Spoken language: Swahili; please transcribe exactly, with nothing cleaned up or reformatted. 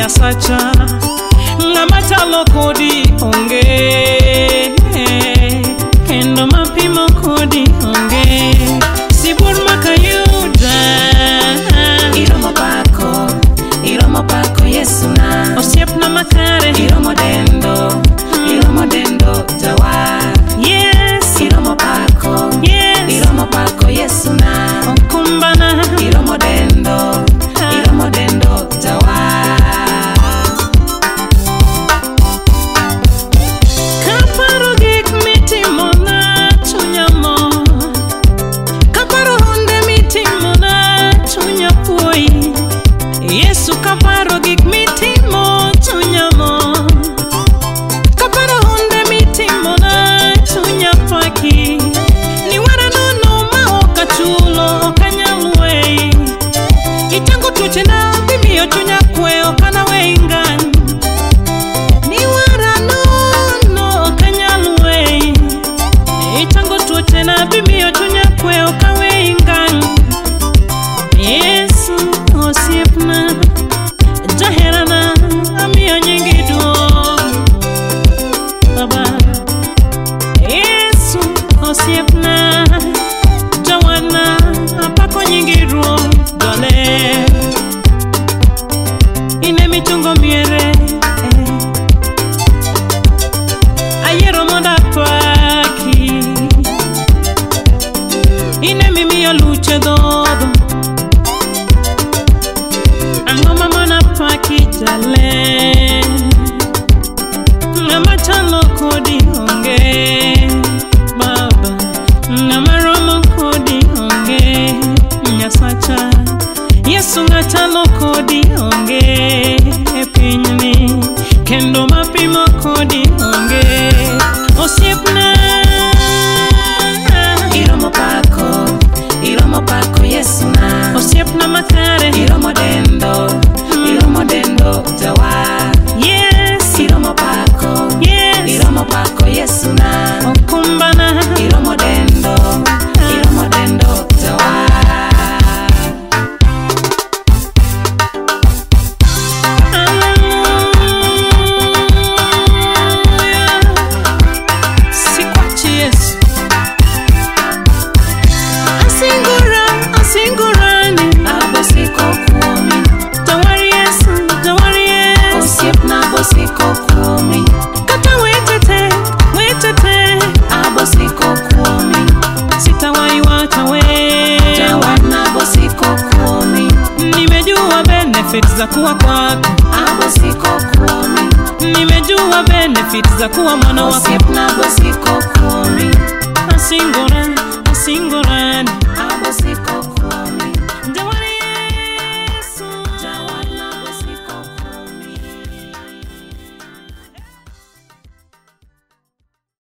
Nyasacha ng'ama chalo kodi onge, kendo mapimo kodi onge. Sibur makayuda Iromo pako, iromo pako Yesu na osiepna makare, iromo dendo, iromo dendo jawa. yes, Iromo pako, yes, iromo pako Yesu na okumbana, iromo dendo, iromo dendo jawa. kaparo gik mitimona chunya mor, kaparo hunde mitimona chunya puoi. Yesu kaparo gik mitimo chunya mor, kaparo hunde mitimona chunya paki. Ni wara nono ma okachulo okanyal wei, ichango tuoche na bimiyo chunya kwe okana wei ngang. Ni wara nono okanyal wei, ichango tuoche na bimiyo chunya kwe okawei ngang. Yesu osiepna jaherana amiyo nyingi duong' Baba. Yesu osiepna jawana apako nyingi duong' Dole ine michungo miere, ayero moda paki, ine mimiyo luche dhodho, ang'oma mana paki jale, ng'ama chalo kodi onge Baba, ng'ama romo kodi onge Nyasacha. Yesu ng'achalo kodi onge e pinyni, kendo mapimo kodi onge. Osiepna Iromo pako, iromo pako Yesu na osiepna makare, iromo dendo, iromo dendo jawa. yes, Iromo pako, yes, iromo pako Yesu na okumbana, iromo dendo, iromo dendo jawa. Sikwachi Yesu asingura, asingurani, Abosiko kuomi, jawari Yesu, jawari Yesu. osiepna abosiko kuomi, Kata wetete, wetete, abosiko kuomi, sitawahi wacha we. jawana abosiko kuomi, Nimejua benefits za kuwa kwako, abosiko kuomi, nimejua benefits za kuwa mwana wako. osiepna abosiko kuomi. Asingura, asingura